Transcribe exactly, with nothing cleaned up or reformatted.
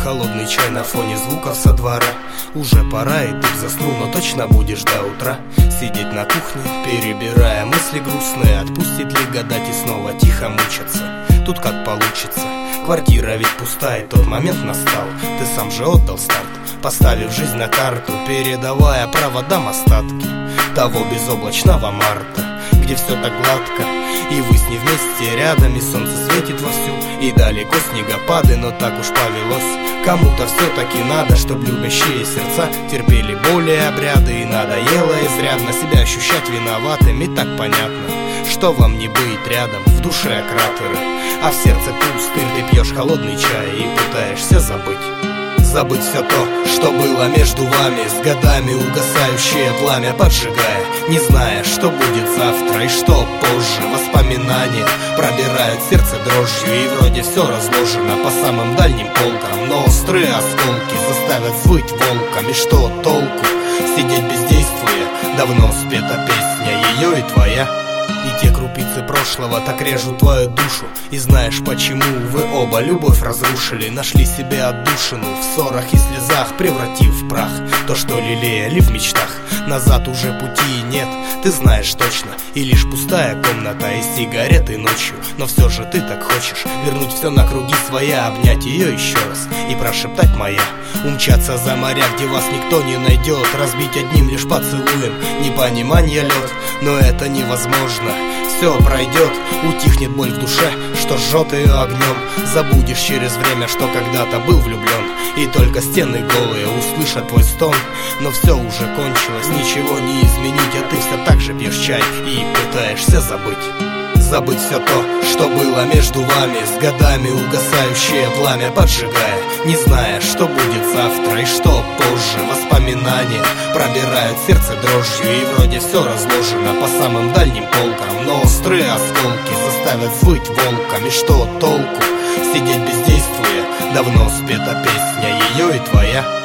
холодный чай на фоне звуков со двора. Уже пора, и ты заснул, но точно будешь до утра сидеть на кухне, перебирая мысли грустные. Отпустит ли гадать и снова тихо мучаться? Тут как получится. Квартира ведь пустая, тот момент настал. Ты сам же отдал старт, поставив жизнь на карту, передавая проводам остатки того безоблачного марта, где все так гладко, и вы с ней вместе рядом, и солнце светит вовсю, и далеко снегопады, но так уж повелось. Кому-то все-таки надо, чтоб любящие сердца терпели боли и обряды, и надоело изрядно себя ощущать виноватым. И так понятно, что вам не быть рядом, в душе кратеры, а в сердце пустырь. Ты пьешь холодный чай и пытаешься забыть. Забыть все то, что было между вами, с годами угасающее пламя поджигая, не зная, что будет завтра и что позже. Воспоминания пробирают сердце дрожью, и вроде все разложено по самым дальним полкам, но острые осколки заставят взвыть волком. И что толку сидеть бездействуя? Давно спета песня ее и твоя. И те крупицы прошлого так режут твою душу. И знаешь почему? Вы оба любовь разрушили, нашли себе отдушину в ссорах и слезах, превратив в прах то, что лелеяли в мечтах. Назад уже пути нет, ты знаешь точно. И лишь пустая комната и сигареты ночью. Но все же ты так хочешь вернуть все на круги своя, обнять ее еще раз и прошептать моя. Умчаться за моря, где вас никто не найдет, разбить одним лишь поцелуем непонимание лед. Но это невозможно, все пройдет, утихнет боль в душе, что жжет ее огнем. Забудешь через время, что когда-то был влюблен, и только стены голые услышат твой стон. Но все уже кончилось, ничего не изменить, а ты все так же пьешь чай и пытаешься забыть. Забыть все то, что было между вами, с годами угасающее пламя поджигая, не зная, что будет завтра и что позже. Воспоминания пробирают сердце дрожью, и вроде все разложено по самым дальним полкам, но острые осколки заставят взвыть волком. И что толку сидеть бездействуя? Давно спета песня ее и твоя.